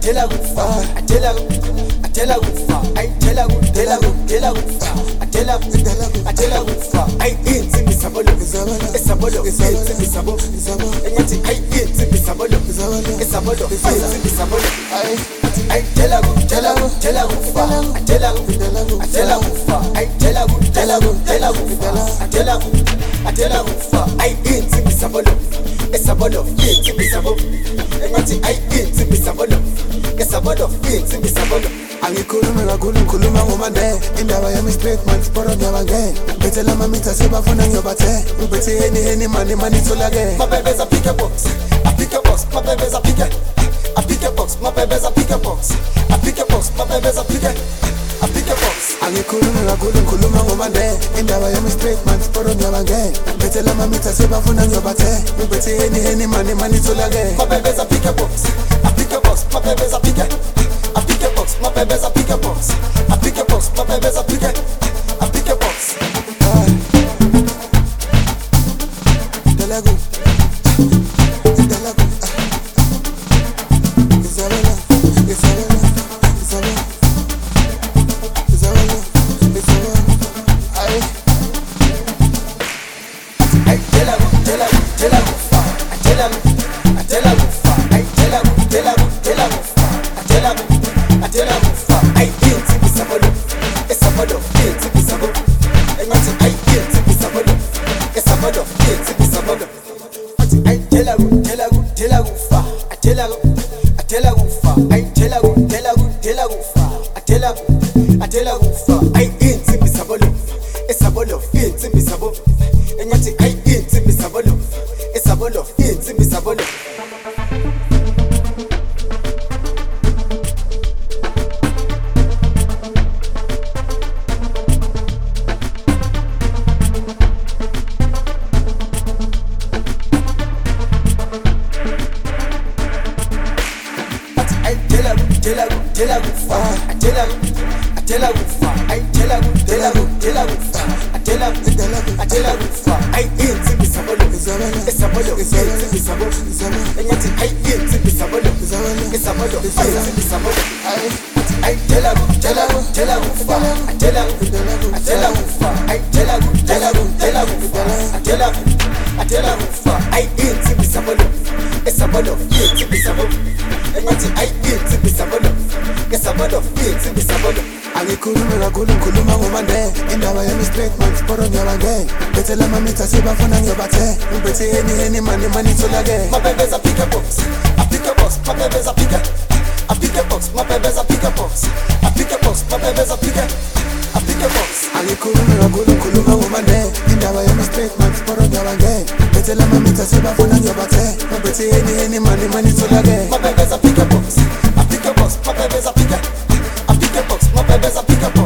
tela kufa, atela kufa, ay tela kufa, atela kufa, ay insimbi sabolo, esabolo, insimbi sabolo, enyathi ay insimbi sabolo, esabolo, insimbi sabolo, ay tela kufa, atela kufa, ay tela kufa, ay insimbi sabolo, esabolo, insimbi sabolo, enyathi ay insimbi sabolo, esabolo, insimbi sabolo. Angikhulumi kakhulu ngikhuluma ngomande indaba yami straight man sporo ngiyabange bethela mamitha sebafuna ngiyobathe ngibethe heni mani tholake My baby's a pick a box, I pick a box, my baby's a pick a box, my baby's a pick a box, I pick a box, my baby's a pick a box. Angikhulumi kakhulu ngikhuluma ngomande indaba yami straight man sporo ngiyabange bethela mamitha sebafuna ngiyobathe ngibethe heni mani tholake My baby's a pick a box, I pick a box, my baby's a pick a box, my baby's a pick a box, I pick a box, my baby's a pick a box. Dalagu atela kufa, ay insimbi sabolo, esabolo, insimbi sabolo, enyathi ay insimbi sabolo, esabolo, insimbi sabolo. Tela kufa, atela kufa, ay tela kufa, atela kufa, ay insimbi sabolo, esabolo, insimbi sabolo, enyathi ay insimbi sabolo, esabolo, insimbi sabolo, ay tela kufa, atela kufa, ay tela kufa, ay insimbi sabolo, esabolo, insimbi sabolo, enyathi ay insimbi sabolo, esabolo, insimbi sabolo. Angikhulumi kakhulu ngikhuluma ngomande indaba yami straight man sporo ngiyabange bethela mamitha sebafuna ngiyobathe ngibethe heni mani tholake My baby's a pick a box, I pick a box, my baby's a pick a box, my baby's a pick a box, I pick a box, my baby's a pick a box. Angikhulumi kakhulu ngikhuluma ngomande indaba yami straight man sporo ngiyabange bethela mamitha sebafuna ngiyobathe ngibethe heni mani tholake My baby's a pick a box, I pick a box, my baby's a pick a box, my baby's a pick a box.